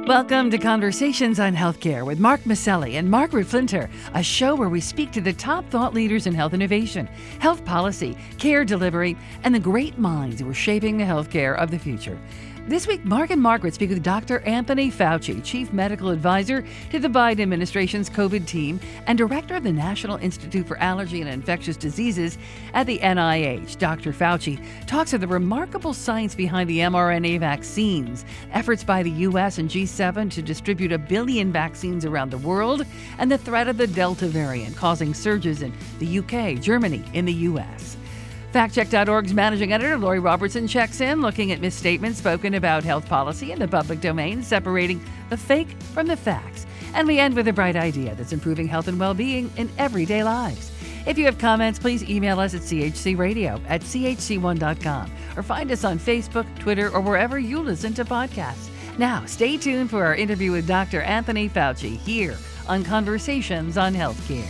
Welcome to Conversations on Healthcare with Mark Maselli and Margaret Flinter, a show where we speak to the top thought leaders in health innovation, health policy, care delivery, and the great minds who are shaping the healthcare of the future. This week, Mark and Margaret speak with Dr. Anthony Fauci, Chief Medical Advisor to the Biden administration's COVID team and Director of the National Institute for Allergy and Infectious Diseases at the NIH. Dr. Fauci talks of the remarkable science behind the mRNA vaccines, efforts by the U.S. and G7 to distribute 1 billion vaccines around the world, and the threat of the Delta variant causing surges in the UK, Germany, in the U.S. FactCheck.org's managing editor, Lori Robertson, checks in, looking at misstatements spoken about health policy in the public domain, separating the fake from the facts. And we end with a bright idea that's improving health and well-being in everyday lives. If you have comments, please email us at chcradio@chc1.com or find us on Facebook, Twitter, or wherever you listen to podcasts. Now, stay tuned for our interview with Dr. Anthony Fauci here on Conversations on Healthcare.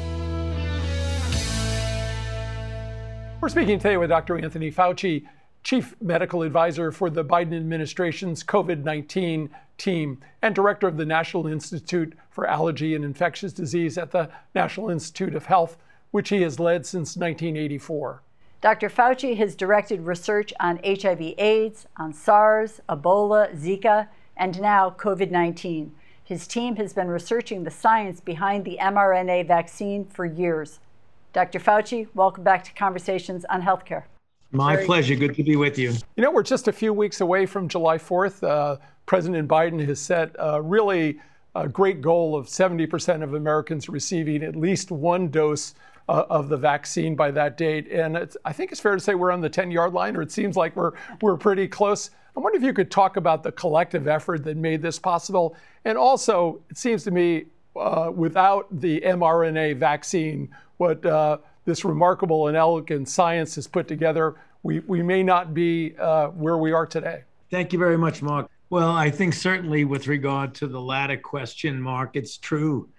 We're speaking today with Dr. Anthony Fauci, Chief Medical Advisor for the Biden administration's COVID-19 team and Director of the National Institute for Allergy and Infectious Disease at the National Institute of Health, which he has led since 1984. Dr. Fauci has directed research on HIV/AIDS, on SARS, Ebola, Zika, and now COVID-19. His team has been researching the science behind the mRNA vaccine for years. Dr. Fauci, welcome back to Conversations on Healthcare. My pleasure. Good to be with you. You know, we're just a few weeks away from July 4th. President Biden has set really a great goal of 70% of Americans receiving at least one dose of the vaccine by that date. And I think it's fair to say we're on the 10-yard line, or it seems like we're pretty close. I wonder if you could talk about the collective effort that made this possible. And also, it seems to me, without the mRNA vaccine, what this remarkable and elegant science has put together, we may not be where we are today. Thank you very much, Mark. Well, I think certainly with regard to the latter question, Mark, it's true.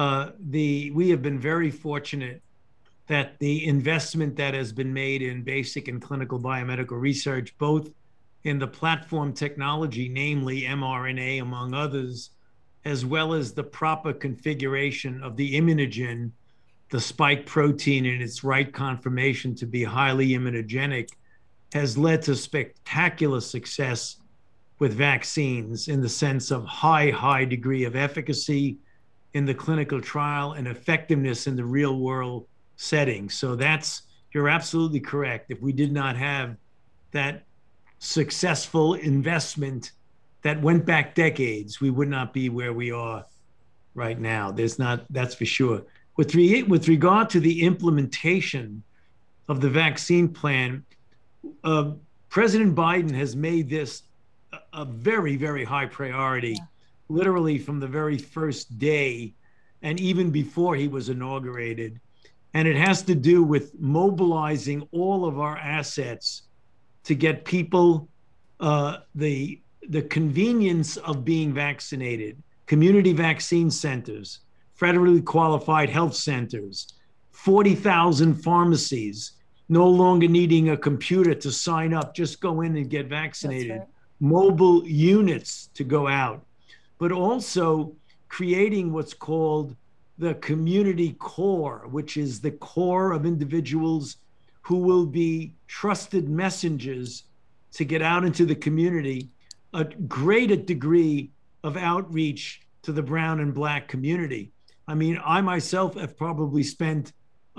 We have been very fortunate that the investment that has been made in basic and clinical biomedical research, both in the platform technology, namely mRNA, among others, as well as the proper configuration of the immunogen, the spike protein in its right conformation to be highly immunogenic, has led to spectacular success with vaccines in the sense of high degree of efficacy in the clinical trial and effectiveness in the real world setting. So you're absolutely correct. If we did not have that successful investment that went back decades, we would not be where we are right now. That's for sure. With regard to the implementation of the vaccine plan, President Biden has made this a very, very high priority, literally from the very first day and even before he was inaugurated. And it has to do with mobilizing all of our assets to get people the convenience of being vaccinated, community vaccine centers, federally qualified health centers, 40,000 pharmacies, no longer needing a computer to sign up, just go in and get vaccinated, right. Mobile units to go out, but also creating what's called the community core, which is the core of individuals who will be trusted messengers to get out into the community, a greater degree of outreach to the brown and black community. I mean, I myself have probably spent,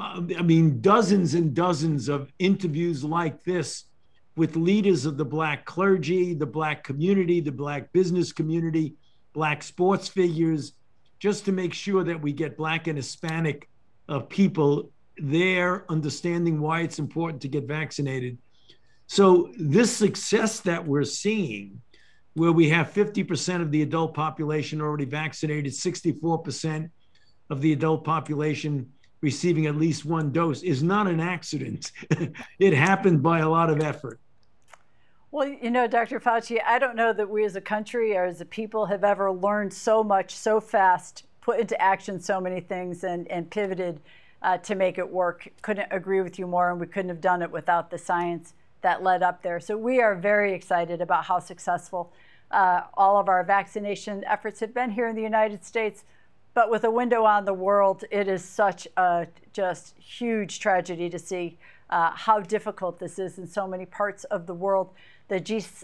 dozens and dozens of interviews like this with leaders of the black clergy, the black community, the black business community, black sports figures, just to make sure that we get black and Hispanic people there understanding why it's important to get vaccinated. So this success that we're seeing, where we have 50% of the adult population already vaccinated, 64% of the adult population receiving at least one dose, is not an accident. It happened by a lot of effort. Well, you know, Dr. Fauci, I don't know that we as a country or as a people have ever learned so much so fast, put into action so many things and pivoted to make it work. Couldn't agree with you more, and we couldn't have done it without the science that led up there. So we are very excited about how successful All of our vaccination efforts have been here in the United States, but with a window on the world, it is such a just huge tragedy to see how difficult this is in so many parts of the world. The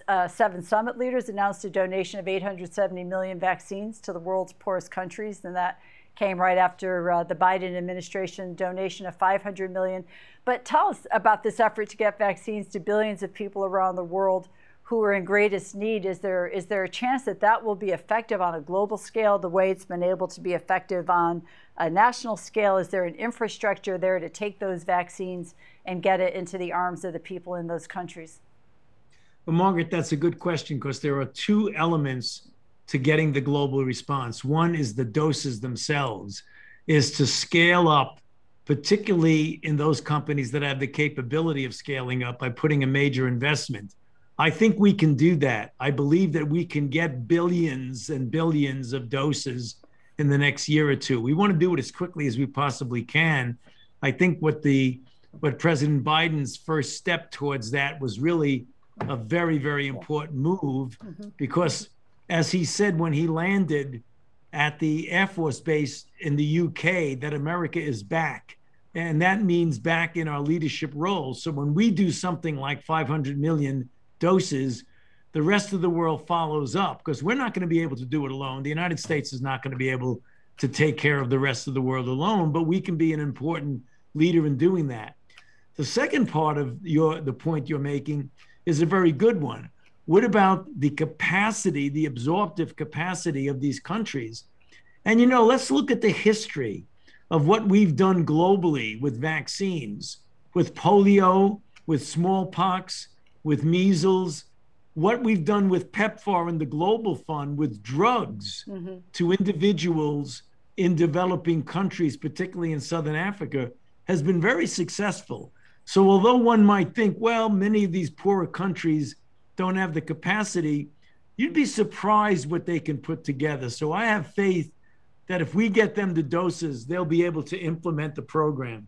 G7 summit leaders announced a donation of 870 million vaccines to the world's poorest countries, and that came right after the Biden administration donation of 500 million. But tell us about this effort to get vaccines to billions of people around the world who are in greatest need. Is there a chance that that will be effective on a global scale the way it's been able to be effective on a national scale? Is there an infrastructure there to take those vaccines and get it into the arms of the people in those countries? Well, Margaret, that's a good question, because there are two elements to getting the global response. One is the doses themselves, is to scale up, particularly in those companies that have the capability of scaling up by putting a major investment. I think we can do that. I believe that we can get billions and billions of doses in the next year or two. We want to do it as quickly as we possibly can. I think what President Biden's first step towards that was really a very, very important move, because as he said when he landed at the Air Force Base in the UK, that America is back. And that means back in our leadership role. So when we do something like 500 million doses, the rest of the world follows up, because we're not going to be able to do it alone. The United States is not going to be able to take care of the rest of the world alone, but we can be an important leader in doing that. The second part of the point you're making is a very good one. What about the capacity, the absorptive capacity of these countries? And, let's look at the history of what we've done globally with vaccines, with polio, with smallpox, with measles, what we've done with PEPFAR and the Global Fund with drugs to individuals in developing countries, particularly in Southern Africa, has been very successful. So although one might think, well, many of these poorer countries don't have the capacity, you'd be surprised what they can put together. So I have faith that if we get them the doses, they'll be able to implement the program.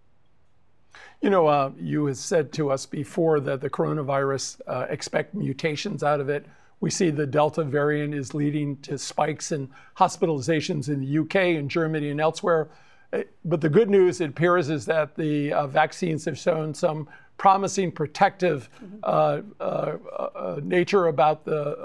You have said to us before that the coronavirus, expect mutations out of it. We see the Delta variant is leading to spikes in hospitalizations in the UK and Germany and elsewhere. But the good news, it appears, is that the vaccines have shown some promising protective nature about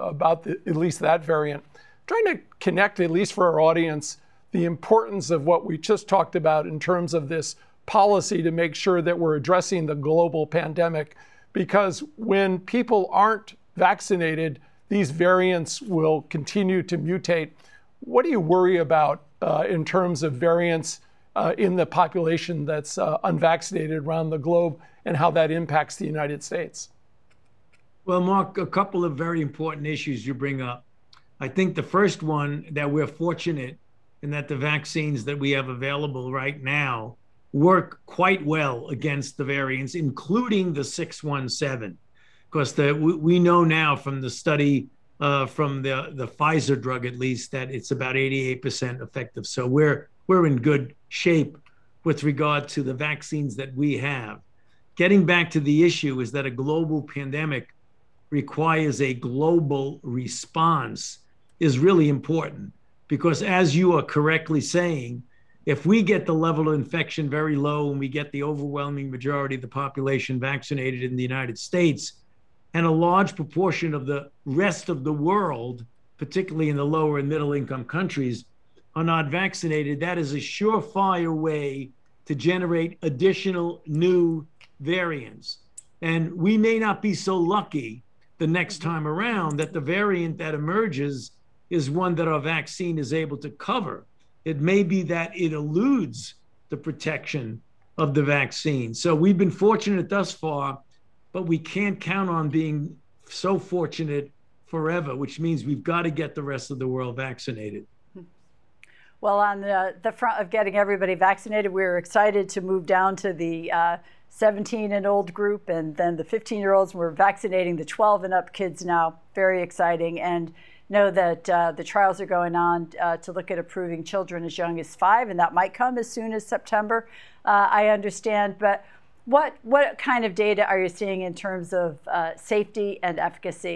at least that variant. Trying to connect, at least for our audience, the importance of what we just talked about in terms of this policy to make sure that we're addressing the global pandemic, because when people aren't vaccinated, these variants will continue to mutate. What do you worry about in terms of variants in the population that's unvaccinated around the globe, and how that impacts the United States? Well, Mark, a couple of very important issues you bring up. I think the first one, that we're fortunate in that the vaccines that we have available right now work quite well against the variants, including the 617. Because we know now from the study from the Pfizer drug, at least, that it's about 88% effective. So we're in good shape with regard to the vaccines that we have. Getting back to the issue is that a global pandemic requires a global response is really important, because as you are correctly saying, if we get the level of infection very low and we get the overwhelming majority of the population vaccinated in the United States, and a large proportion of the rest of the world, particularly in the lower and middle income countries, are not vaccinated, that is a surefire way to generate additional new variants. And we may not be so lucky the next time around that the variant that emerges is one that our vaccine is able to cover. It may be that it eludes the protection of the vaccine. So we've been fortunate thus far, but we can't count on being so fortunate forever, which means we've got to get the rest of the world vaccinated. Well, on the front of getting everybody vaccinated, we're excited to move down to the 17 and old group, and then the 15-year-olds. We're vaccinating the 12 and up kids now. Very exciting. And know that the trials are going on to look at approving children as young as 5, and that might come as soon as September, I understand. But what kind of data are you seeing in terms of safety and efficacy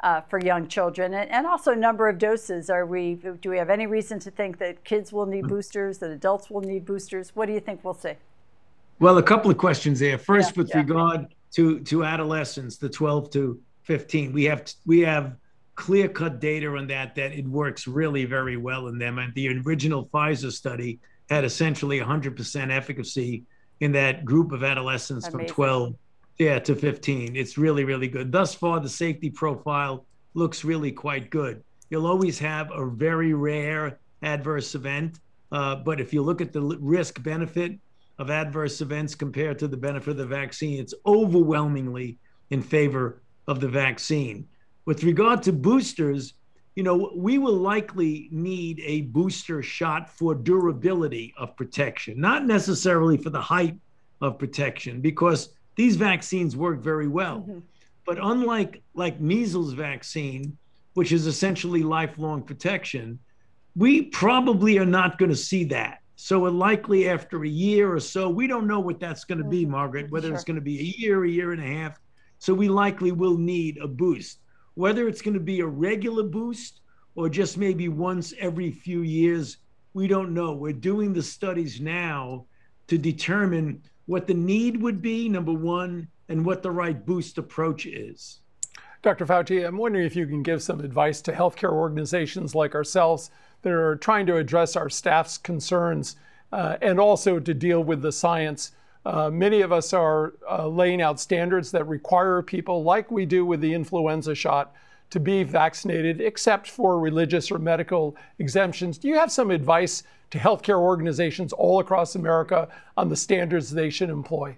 for young children, and also number of doses. Do we have any reason to think that kids will need boosters, that adults will need boosters? What do you think we'll see? Well, a couple of questions there. First, with regard to adolescents, the 12 to 15, we have clear-cut data on that it works really very well in them. And the original Pfizer study had essentially 100% efficacy in that group of adolescents. Amazing. From 12 to 15. It's really, really good. Thus far, the safety profile looks really quite good. You'll always have a very rare adverse event, but if you look at the risk benefit of adverse events compared to the benefit of the vaccine, it's overwhelmingly in favor of the vaccine. With regard to boosters, we will likely need a booster shot for durability of protection, not necessarily for the height of protection, because these vaccines work very well. Mm-hmm. But unlike measles vaccine, which is essentially lifelong protection, we probably are not going to see that. So likely after a year or so, we don't know what that's going to be, Margaret, whether it's going to be a year and a half. So we likely will need a boost. Whether it's going to be a regular boost or just maybe once every few years, we don't know. We're doing the studies now to determine what the need would be, number one, and what the right boost approach is. Dr. Fauci, I'm wondering if you can give some advice to healthcare organizations like ourselves that are trying to address our staff's concerns and also to deal with the science. Many of us are laying out standards that require people, like we do with the influenza shot, to be vaccinated, except for religious or medical exemptions. Do you have some advice to healthcare organizations all across America on the standards they should employ?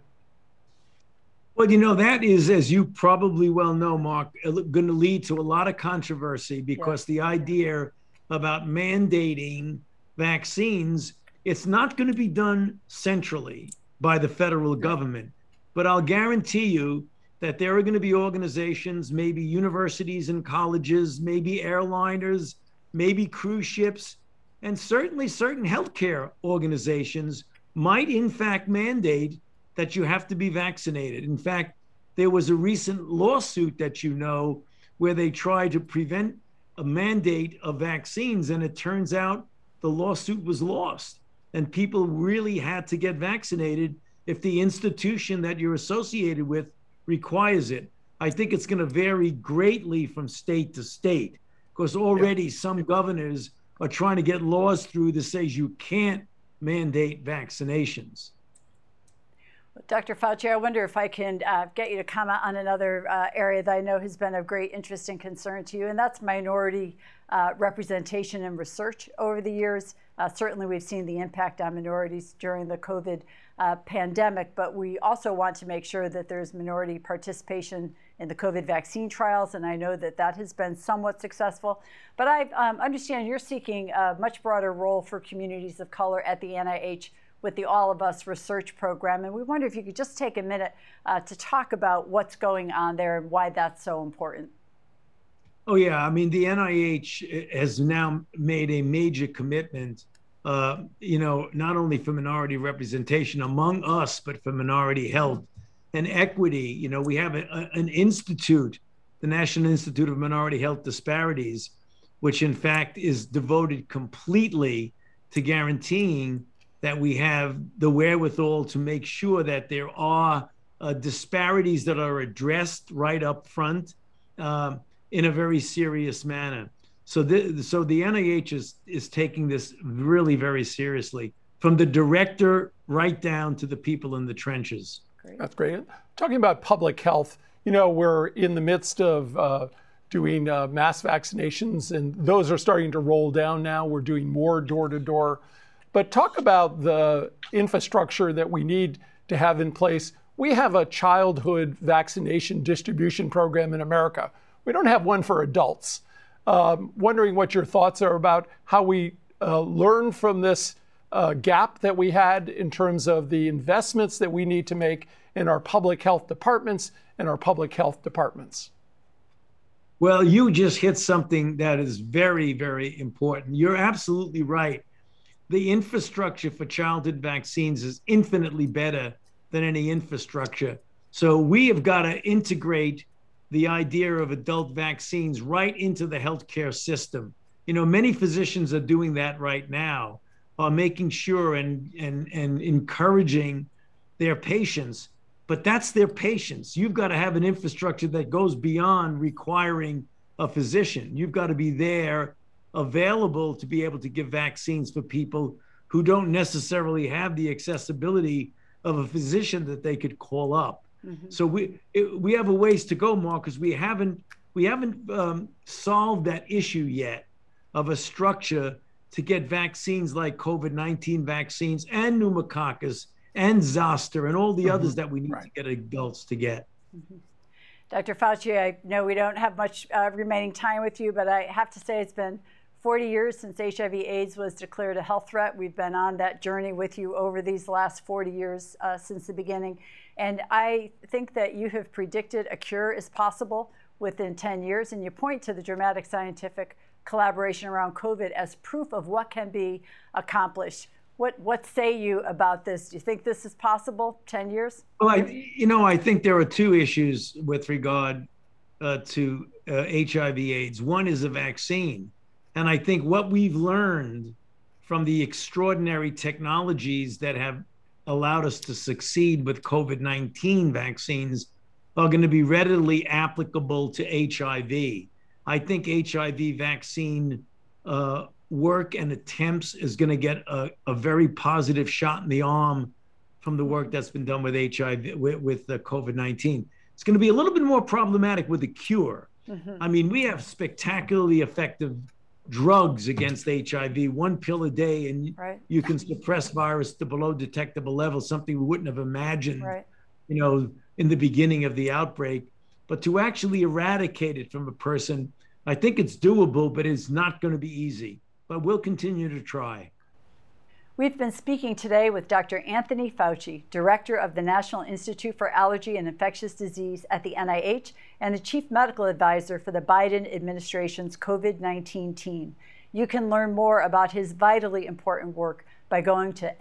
Well, that is, as you probably well know, Mark, going to lead to a lot of controversy because the idea about mandating vaccines, it's not going to be done centrally by the federal government. But I'll guarantee you that there are going to be organizations, maybe universities and colleges, maybe airliners, maybe cruise ships, and certainly certain healthcare organizations might in fact mandate that you have to be vaccinated. In fact, there was a recent lawsuit that where they tried to prevent a mandate of vaccines, and it turns out the lawsuit was lost. And people really had to get vaccinated if the institution that you're associated with requires it. I think it's going to vary greatly from state to state, because already some governors are trying to get laws through that says you can't mandate vaccinations. Dr. Fauci, I wonder if I can get you to comment on another area that I know has been of great interest and concern to you, and that's minority representation and research over the years. Certainly we've seen the impact on minorities during the COVID pandemic, but we also want to make sure that there's minority participation in the COVID vaccine trials, and I know that that has been somewhat successful. But I understand you're seeking a much broader role for communities of color at the NIH with the All of Us research program, and we wonder if you could just take a minute to talk about what's going on there and why that's so important. Oh yeah, I mean, the NIH has now made a major commitment, not only for minority representation among us, but for minority health and equity. We have an institute, the National Institute of Minority Health Disparities, which in fact is devoted completely to guaranteeing that we have the wherewithal to make sure that there are disparities that are addressed right up front in a very serious manner. So the NIH is taking this really very seriously, from the director right down to the people in the trenches. Great. That's great. Talking about public health, we're in the midst of doing mass vaccinations, and those are starting to roll down now. We're doing more door-to-door. But talk about the infrastructure that we need to have in place. We have a childhood vaccination distribution program in America. We don't have one for adults. Wondering what your thoughts are about how we learn from this gap that we had in terms of the investments that we need to make in our public health departments and our public health departments. Well, you just hit something that is very, very important. You're absolutely right. The infrastructure for childhood vaccines is infinitely better than any infrastructure. So we have got to integrate the idea of adult vaccines right into the healthcare system. Many physicians are doing that right now, making sure and encouraging their patients, but that's their patients. You've got to have an infrastructure that goes beyond requiring a physician. You've got to be there, available to be able to give vaccines for people who don't necessarily have the accessibility of a physician that they could call up. Mm-hmm. So we have a ways to go, Mark, because we haven't solved that issue yet of a structure to get vaccines like COVID-19 vaccines and pneumococcus and zoster and all the others that we need to get adults to get. Mm-hmm. Dr. Fauci, I know we don't have much remaining time with you, but I have to say it's been 40 years since HIV/AIDS was declared a health threat. We've been on that journey with you over these last 40 years since the beginning. And I think that you have predicted a cure is possible within 10 years. And you point to the dramatic scientific collaboration around COVID as proof of what can be accomplished. What say you about this? Do you think this is possible 10 years? Well, I think there are two issues with regard to HIV/AIDS. One is a vaccine. And I think what we've learned from the extraordinary technologies that have allowed us to succeed with COVID-19 vaccines are going to be readily applicable to HIV. I think HIV vaccine work and attempts is going to get a very positive shot in the arm from the work that's been done with HIV, with COVID-19. It's going to be a little bit more problematic with the cure. Mm-hmm. I mean, we have spectacularly effective drugs against HIV, one pill a day, and you can suppress virus to below detectable levels, something we wouldn't have imagined, in the beginning of the outbreak. But to actually eradicate it from a person, I think it's doable, but it's not going to be easy. But we'll continue to try. We've been speaking today with Dr. Anthony Fauci, Director of the National Institute for Allergy and Infectious Disease at the NIH and the Chief Medical Advisor for the Biden administration's COVID-19 team. You can learn more about his vitally important work by going to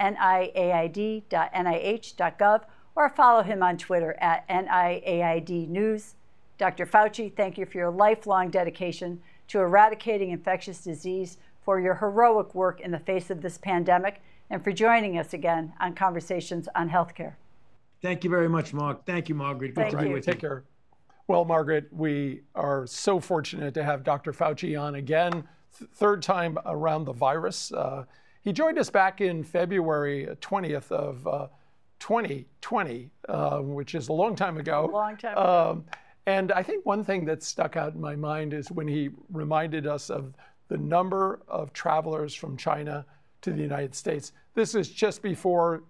niaid.nih.gov or follow him on Twitter at NIAID News. Dr. Fauci, thank you for your lifelong dedication to eradicating infectious disease, for your heroic work in the face of this pandemic, and for joining us again on Conversations on Healthcare. Thank you very much, Mark. Thank you, Margaret. Good to be with you. Take care. Well, Margaret, we are so fortunate to have Dr. Fauci on again, third time around the virus. He joined us back in February 20th of 2020, which is a long time ago. A long time ago. And I think one thing that stuck out in my mind is when he reminded us of the number of travelers from China to the United States. This is just before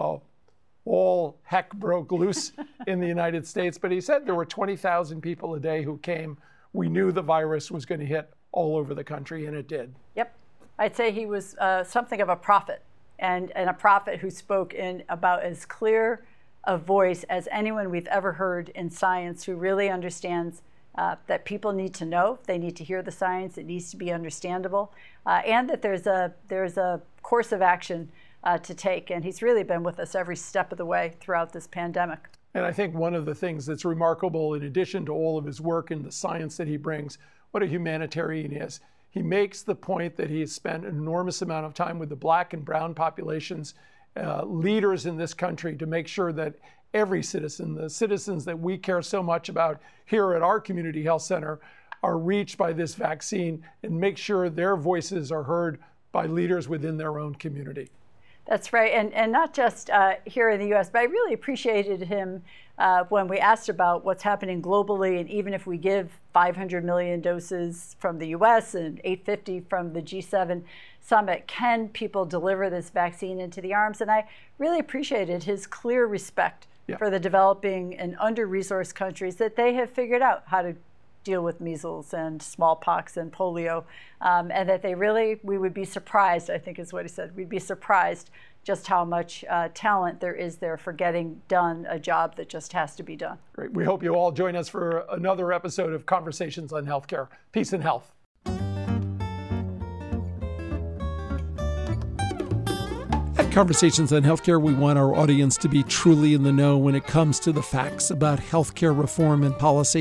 all heck broke loose in the United States. But he said there were 20,000 people a day who came. We knew the virus was going to hit all over the country, and it did. Yep. I'd say he was something of a prophet, and a prophet who spoke in about as clear a voice as anyone we've ever heard in science, who really understands that people need to know, they need to hear the science, it needs to be understandable, and that there's a course of action to take. And he's really been with us every step of the way throughout this pandemic. And I think one of the things that's remarkable, in addition to all of his work and the science that he brings, what a humanitarian he is. He makes the point that he has spent an enormous amount of time with the Black and brown populations, leaders in this country, to make sure that every citizen, the citizens that we care so much about here at our community health center, are reached by this vaccine, and make sure their voices are heard by leaders within their own community. That's right, and not just here in the U.S., but I really appreciated him when we asked about what's happening globally, and even if we give 500 million doses from the U.S. and 850 from the G7 summit, can people deliver this vaccine into the arms? And I really appreciated his clear respect for the developing and under-resourced countries, that they have figured out how to deal with measles and smallpox and polio, and that we would be surprised, I think is what he said, we'd be surprised just how much talent there is there for getting done a job that just has to be done. Great. We hope you all join us for another episode of Conversations on Healthcare. Peace and health. At Conversations on Healthcare, we want our audience to be truly in the know when it comes to the facts about healthcare reform and policy. Learn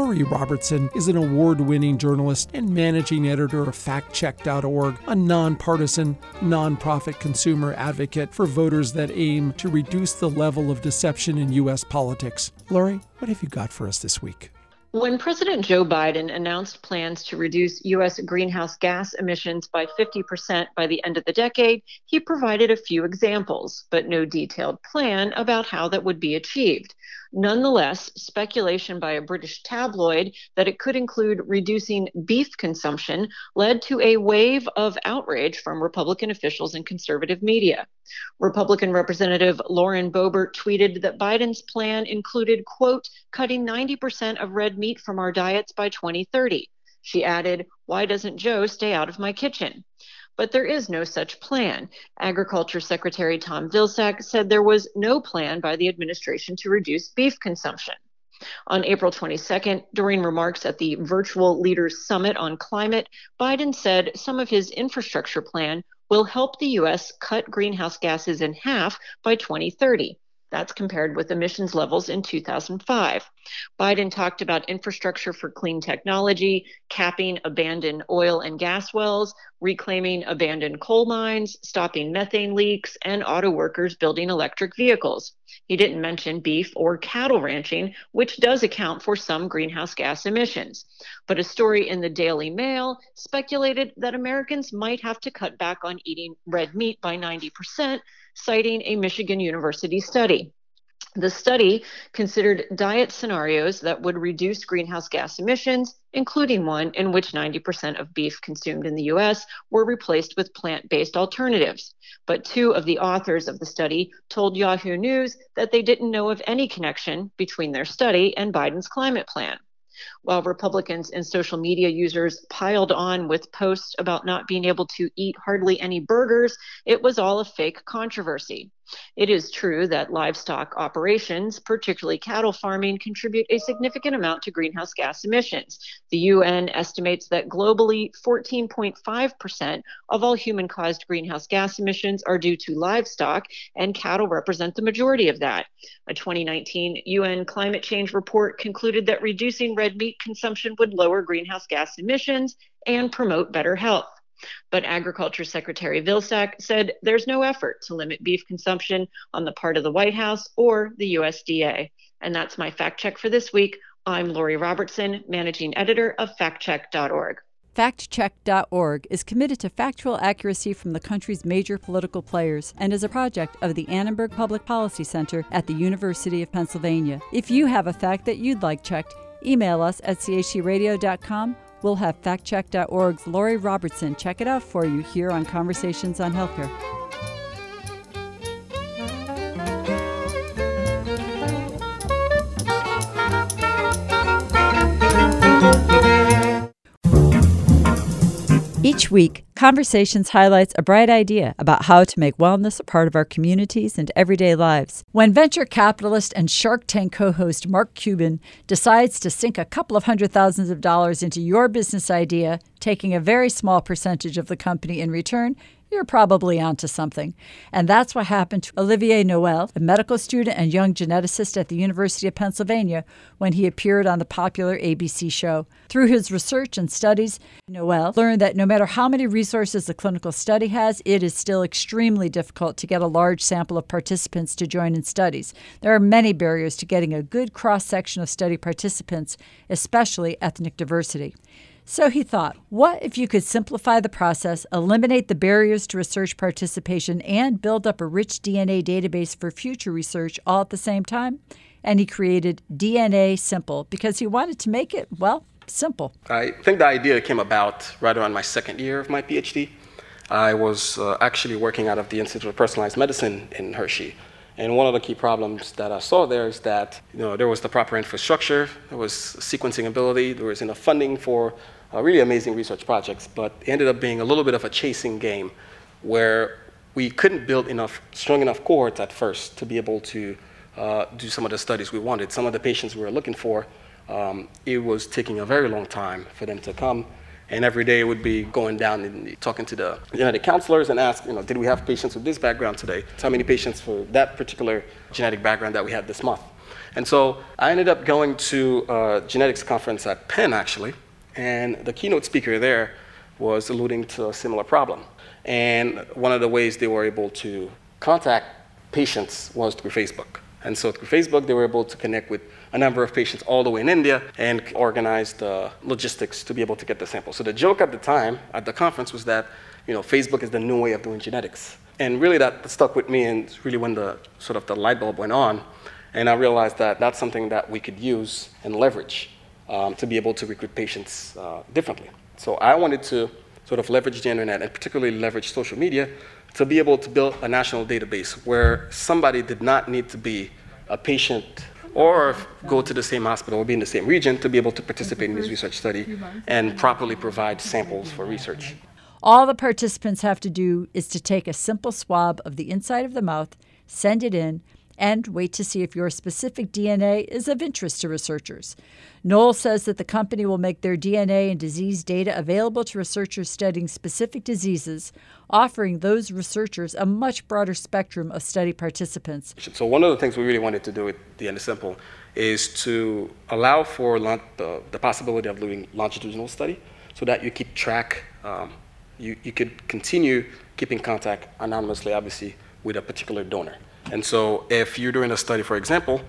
Lori Robertson is an award-winning journalist and managing editor of FactCheck.org, a nonpartisan, nonprofit consumer advocate for voters that aim to reduce the level of deception in U.S. politics. Lori, what have you got for us this week? When President Joe Biden announced plans to reduce U.S. greenhouse gas emissions by 50% by the end of the decade, he provided a few examples, but no detailed plan about how that would be achieved. Nonetheless, speculation by a British tabloid that it could include reducing beef consumption led to a wave of outrage from Republican officials and conservative media. Republican Representative Lauren Boebert tweeted that Biden's plan included, quote, cutting 90% of red meat from our diets by 2030. She added, "Why doesn't Joe stay out of my kitchen?" But there is no such plan. Agriculture Secretary Tom Vilsack said there was no plan by the administration to reduce beef consumption. On April 22nd, during remarks at the Virtual Leaders Summit on Climate, Biden said some of his infrastructure plan will help the U.S. cut greenhouse gases in half by 2030. That's compared with emissions levels in 2005. Biden talked about infrastructure for clean technology, capping abandoned oil and gas wells, reclaiming abandoned coal mines, stopping methane leaks, and auto workers building electric vehicles. He didn't mention beef or cattle ranching, which does account for some greenhouse gas emissions. But a story in the Daily Mail speculated that Americans might have to cut back on eating red meat by 90%, citing a Michigan University study. The study considered diet scenarios that would reduce greenhouse gas emissions, including one in which 90% of beef consumed in the U.S. were replaced with plant-based alternatives. But two of the authors of the study told Yahoo News that they didn't know of any connection between their study and Biden's climate plan. While Republicans and social media users piled on with posts about not being able to eat hardly any burgers, it was all a fake controversy. It is true that livestock operations, particularly cattle farming, contribute a significant amount to greenhouse gas emissions. The UN estimates that globally 14.5% of all human-caused greenhouse gas emissions are due to livestock, and cattle represent the majority of that. A 2019 UN climate change report concluded that reducing red meat consumption would lower greenhouse gas emissions and promote better health. But Agriculture Secretary Vilsack said there's no effort to limit beef consumption on the part of the White House or the USDA. And that's my fact check for this week. I'm Lori Robertson, managing editor of FactCheck.org. FactCheck.org is committed to factual accuracy from the country's major political players and is a project of the Annenberg Public Policy Center at the University of Pennsylvania. If you have a fact that you'd like checked, email us at chcradio.com. We'll have FactCheck.org's Lori Robertson check it out for you here on Conversations on Healthcare. Each week, Conversations highlights a bright idea about how to make wellness a part of our communities and everyday lives. When venture capitalist and Shark Tank co-host Mark Cuban decides to sink a couple of $100,000s into your business idea, taking a very small percentage of the company in return, you're probably onto something. And that's what happened to Olivier Noel, a medical student and young geneticist at the University of Pennsylvania, when he appeared on the popular ABC show. Through his research and studies, Noel learned that no matter how many resources a clinical study has, it is still extremely difficult to get a large sample of participants to join in studies. There are many barriers to getting a good cross-section of study participants, especially ethnic diversity. So he thought, what if you could simplify the process, eliminate the barriers to research participation, and build up a rich DNA database for future research all at the same time? And he created DNA Simple because he wanted to make it, well, simple. I think the idea came about right around my second year of my PhD. I was actually working out of the Institute of Personalized Medicine in Hershey. And one of the key problems that I saw there is that there was the proper infrastructure, there was sequencing ability, there was enough funding for really amazing research projects, but it ended up being a little bit of a chasing game where we couldn't build strong enough cohorts at first to be able to do some of the studies we wanted. Some of the patients we were looking for, it was taking a very long time for them to come. And every day it would be going down and talking to the genetic counselors and ask, did we have patients with this background today? How many patients for that particular genetic background that we had this month? And so I ended up going to a genetics conference at Penn, actually, and the keynote speaker there was alluding to a similar problem. And one of the ways they were able to contact patients was through Facebook. And so through Facebook, they were able to connect with a number of patients all the way in India and organize the logistics to be able to get the sample. So the joke at the time at the conference was that, Facebook is the new way of doing genetics. And really that stuck with me, and really when the light bulb went on, and I realized that that's something that we could use and leverage to be able to recruit patients differently. So I wanted to sort of leverage the internet, and particularly leverage social media, to be able to build a national database where somebody did not need to be a patient or go to the same hospital or be in the same region to be able to participate in this research study and properly provide samples for research. All the participants have to do is to take a simple swab of the inside of the mouth, send it in, and wait to see if your specific DNA is of interest to researchers. Knoll says that the company will make their DNA and disease data available to researchers studying specific diseases, offering those researchers a much broader spectrum of study participants. So one of the things we really wanted to do at the end of Simple is to allow for the possibility of doing longitudinal study so that you keep track, you could continue keeping contact anonymously, obviously, with a particular donor. And so if you're doing a study, for example,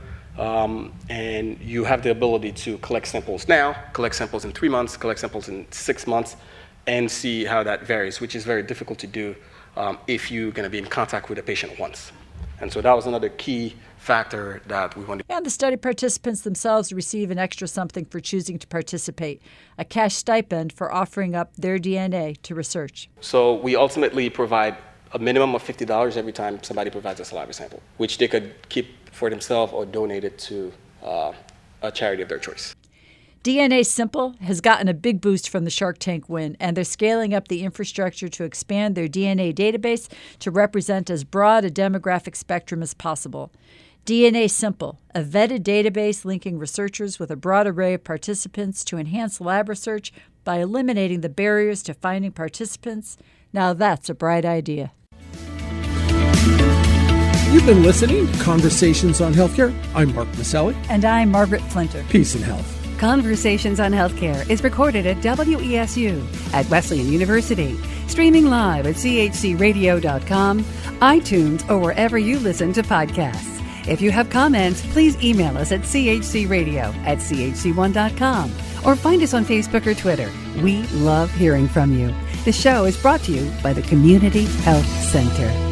and you have the ability to collect samples now, collect samples in 3 months, collect samples in 6 months, and see how that varies, which is very difficult to do if you're going to be in contact with a patient once. And so that was another key factor that we wanted. And the study participants themselves receive an extra something for choosing to participate, a cash stipend for offering up their DNA to research. So we ultimately provide a minimum of $50 every time somebody provides a saliva sample, which they could keep for themselves or donate it to a charity of their choice. DNA Simple has gotten a big boost from the Shark Tank win, and they're scaling up the infrastructure to expand their DNA database to represent as broad a demographic spectrum as possible. DNA Simple, a vetted database linking researchers with a broad array of participants to enhance lab research by eliminating the barriers to finding participants. Now that's a bright idea. You've been listening to Conversations on Healthcare. I'm Mark Maselli. And I'm Margaret Flinter. Peace and health. Conversations on Healthcare is recorded at WESU at Wesleyan University, streaming live at chcradio.com, iTunes, or wherever you listen to podcasts. If you have comments, please email us at chcradio@chc1.com or find us on Facebook or Twitter. We love hearing from you. The show is brought to you by the Community Health Center.